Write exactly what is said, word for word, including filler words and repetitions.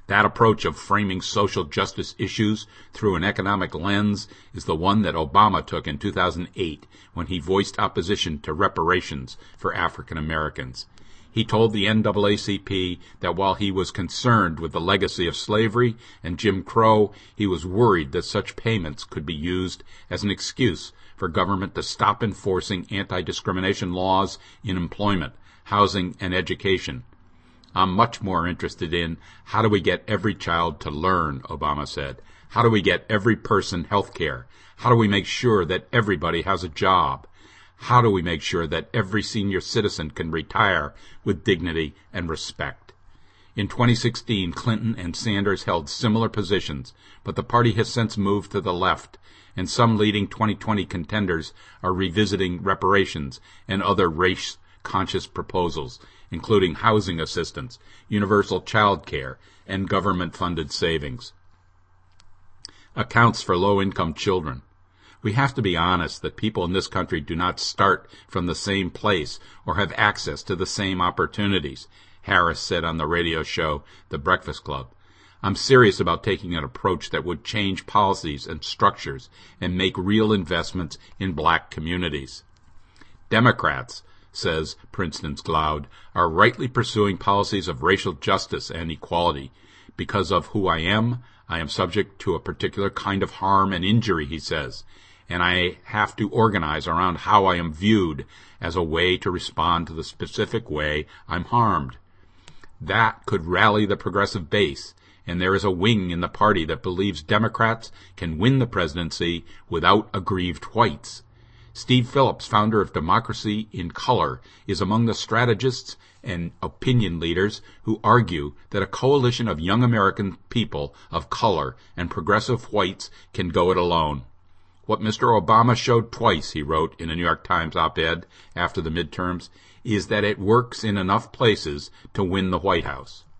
That approach of framing social justice issues through an economic lens is the one that Obama took in two thousand eight when he voiced opposition to reparations for African Americans. He told the N double A C P that while he was concerned with the legacy of slavery and Jim Crow, he was worried that such payments could be used as an excuse for government to stop enforcing anti-discrimination laws in employment, housing, and education. I'm much more interested in how do we get every child to learn, Obama said. How do we get every person health care? How do we make sure that everybody has a job? How do we make sure that every senior citizen can retire with dignity and respect? In twenty sixteen, Clinton and Sanders held similar positions, but the party has since moved to the left, and some leading twenty twenty contenders are revisiting reparations and other race-conscious proposals, including housing assistance, universal child care, and government-funded savings. Accounts for low-income children. We have to be honest that people in this country do not start from the same place or have access to the same opportunities, Harris said on the radio show The Breakfast Club. I'm serious about taking an approach that would change policies and structures and make real investments in black communities. Democrats, says Princeton's Cloud, are rightly pursuing policies of racial justice and equality. Because of who I am, I am subject to a particular kind of harm and injury, he says, and I have to organize around how I am viewed as a way to respond to the specific way I'm harmed. That could rally the progressive base, and there is a wing in the party that believes Democrats can win the presidency without aggrieved whites. Steve Phillips, founder of Democracy in Color, is among the strategists and opinion leaders who argue that a coalition of young American people of color and progressive whites can go it alone. What Mister Obama showed twice, he wrote in a New York Times op-ed after the midterms, is that it works in enough places to win the White House.